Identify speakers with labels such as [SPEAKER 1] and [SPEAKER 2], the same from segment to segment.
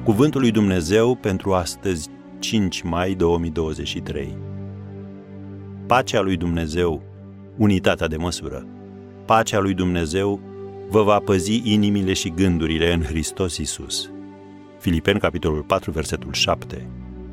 [SPEAKER 1] Cuvântul lui Dumnezeu pentru astăzi, 5 mai 2023. Pacea lui Dumnezeu, unitatea de măsură. Pacea lui Dumnezeu vă va păzi inimile și gândurile în Hristos Iisus. Filipeni, capitolul 4, versetul 7.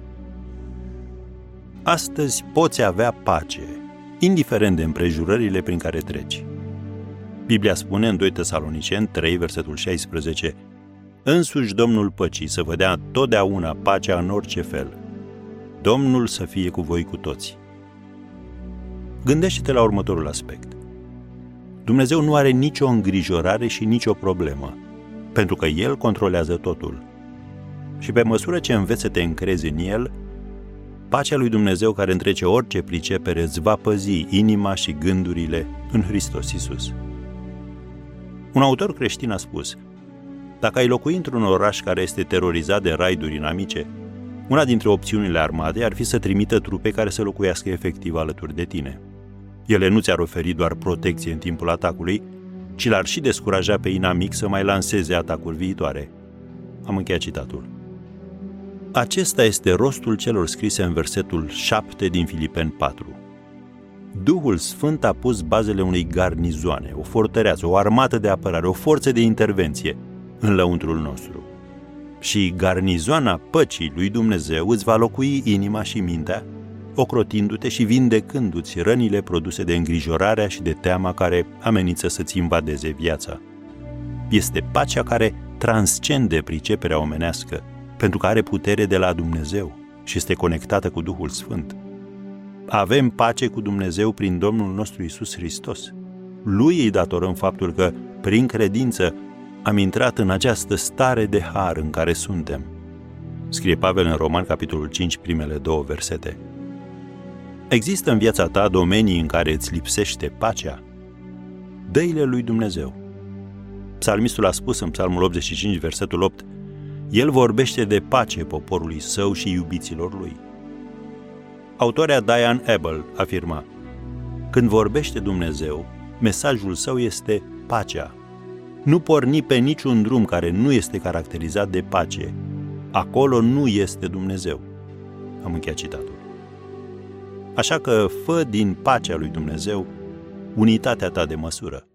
[SPEAKER 1] Astăzi poți avea pace, indiferent de împrejurările prin care treci. Biblia spune în 2 Tesaloniceni 3, versetul 16: Însuși Domnul păcii să vă dea totdeauna pacea în orice fel. Domnul să fie cu voi cu toți. Gândește-te la următorul aspect. Dumnezeu nu are nicio îngrijorare și nicio problemă, pentru că El controlează totul. Și pe măsură ce înveți să te încrezi în El, pacea lui Dumnezeu care întrece orice pricepere îți va păzi inima și gândurile în Hristos Iisus. Un autor creștin a spus: dacă ai locui într-un oraș care este terorizat de raiduri inamice, una dintre opțiunile armatei ar fi să trimită trupe care să locuiască efectiv alături de tine. Ele nu ți-ar oferi doar protecție în timpul atacului, ci l-ar și descuraja pe inamic să mai lanseze atacuri viitoare. Am încheiat citatul. Acesta este rostul celor scrise în versetul 7 din Filipeni 4. Duhul Sfânt a pus bazele unei garnizoane, o fortăreață, o armată de apărare, o forță de intervenție în lăuntrul nostru. Și garnizoana păcii lui Dumnezeu îți va locui inima și mintea, ocrotindu-te și vindecându-ți rănile produse de îngrijorarea și de teama care amenință să-ți invadeze viața. Este pacea care transcende priceperea omenească, pentru că are putere de la Dumnezeu și este conectată cu Duhul Sfânt. Avem pace cu Dumnezeu prin Domnul nostru Iisus Hristos. Lui îi datorăm faptul că, prin credință, am intrat în această stare de har în care suntem. Scrie Pavel în Romani, capitolul 5, primele 2 versete. Există în viața ta domenii în care îți lipsește pacea? Dă-i-le lui Dumnezeu. Psalmistul a spus în Psalmul 85, versetul 8: El vorbește de pace poporului său și iubiților lui. Autoarea Diane Ebel afirma: când vorbește Dumnezeu, mesajul său este pacea. Nu porni pe niciun drum care nu este caracterizat de pace. Acolo nu este Dumnezeu. Am încheiat citatul. Așa că fă din pacea lui Dumnezeu unitatea ta de măsură.